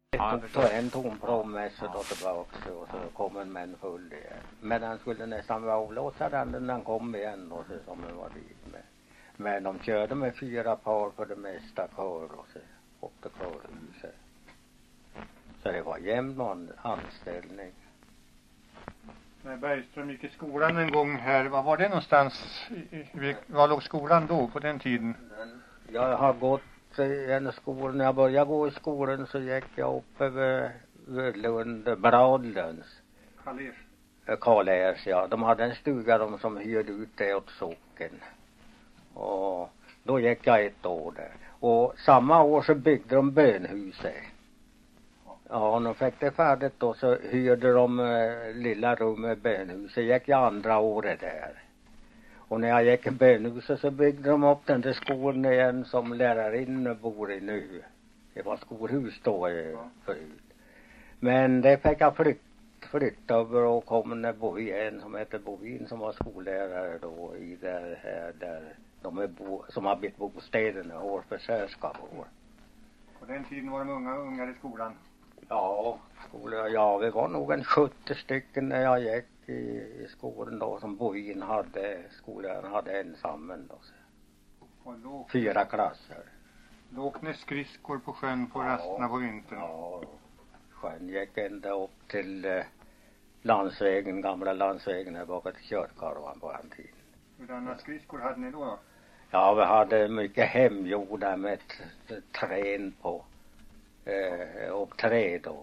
En tom prommesse då tillbaka och så kom en män full igen. Men han skulle nästan vara avlåsa den när han kom igen och så som han var dit med. Men de körde med 4 par för det mesta kör och så upp till körhuset. Så det var jämn anställning. När Bergström gick i skolan en gång här, var var det någonstans? Var låg skolan då på den tiden? Jag har gått i en skola, när jag började gå i skolan så gick jag upp över Lund, Bradlunds. Karl-Ers, ja. De hade en stuga de som hyrde ut det åt socken. Och då gick jag 1 år där. Och samma år så byggde de bönhuset. Ja, och de fick det färdigt då så hyrde de lilla rummet bönhuset. Gick jag 2:a året där. Och när jag gick i bönhuset så byggde de upp den där skolan igen som lärarinnan bor i nu. Det var skolhus då förut. Men det fick jag flytta över och kom en Bovin som heter Bovin som var skollärare då i där de som har byggt bostäderna år för särskapår. På den tiden var de ungar i skolan? Ja, vi var nog en 70 stycken när jag gick i skolan då som Bovin hade, skolan hade ensammen då. 4 klasser. Låg ni skridskor på sjön på rasterna på vintern? Ja, sjön gick ända upp till landsvägen, gamla landsvägen här bakåt körkarvan på den tiden. Hurdana skridskor hade ni då? Ja, vi hade mycket hemgjorda med trän på och trä då.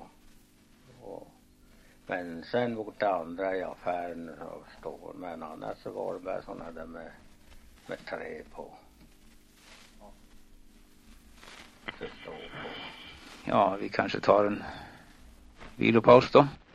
Men sen mot det andra i affären och stål, men annars så var det bara sådana där med trä på. Ja, vi kanske tar en vilopaus då.